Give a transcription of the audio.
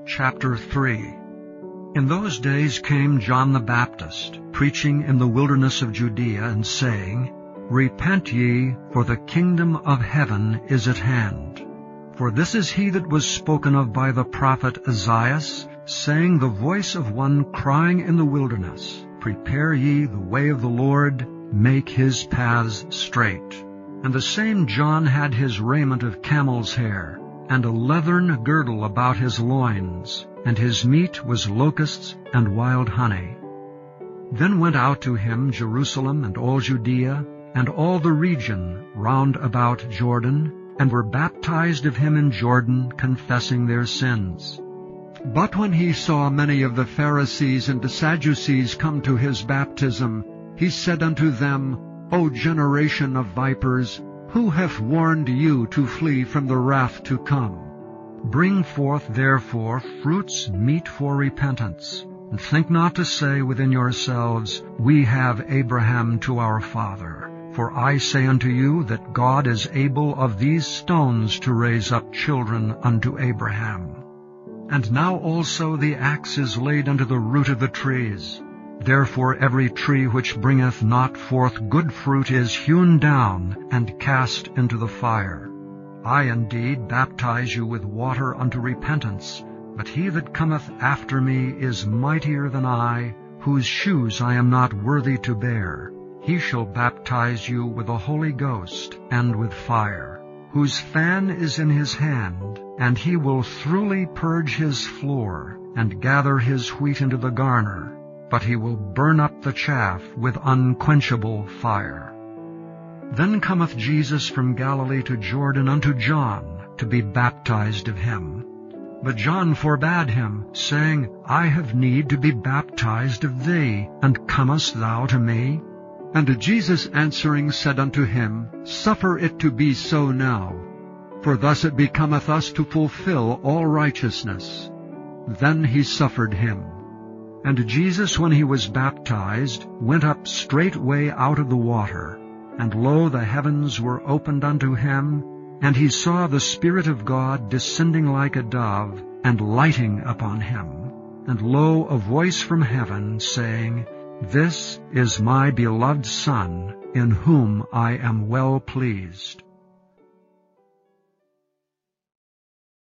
Chapter 3. In those days came John the Baptist, preaching in the wilderness of Judea, and saying, Repent ye, for the kingdom of heaven is at hand. For this is he that was spoken of by the prophet Esaias, saying, The voice of one crying in the wilderness, Prepare ye the way of the Lord, make his paths straight. And the same John had his raiment of camel's hair, and a leathern girdle about his loins, and his meat was locusts and wild honey. Then went out to him Jerusalem and all Judea, and all the region round about Jordan, and were baptized of him in Jordan, confessing their sins. But when he saw many of the Pharisees and the Sadducees come to his baptism, he said unto them, O generation of vipers, who hath warned you to flee from the wrath to come? Bring forth therefore fruits meet for repentance, and think not to say within yourselves, We have Abraham to our father. For I say unto you that God is able of these stones to raise up children unto Abraham. And now also the axe is laid unto the root of the trees. Therefore every tree which bringeth not forth good fruit is hewn down and cast into the fire. I indeed baptize you with water unto repentance, but he that cometh after me is mightier than I, whose shoes I am not worthy to bear. He shall baptize you with the Holy Ghost and with fire, whose fan is in his hand, and he will throughly purge his floor, and gather his wheat into the garner, but he will burn up the chaff with unquenchable fire. Then cometh Jesus from Galilee to Jordan unto John, to be baptized of him. But John forbade him, saying, I have need to be baptized of thee, and comest thou to me? And Jesus answering said unto him, Suffer it to be so now, for thus it becometh us to fulfill all righteousness. Then he suffered him. And Jesus, when he was baptized, went up straightway out of the water. And lo, the heavens were opened unto him, and he saw the Spirit of God descending like a dove, and lighting upon him. And lo, a voice from heaven, saying, This is my beloved Son, in whom I am well pleased.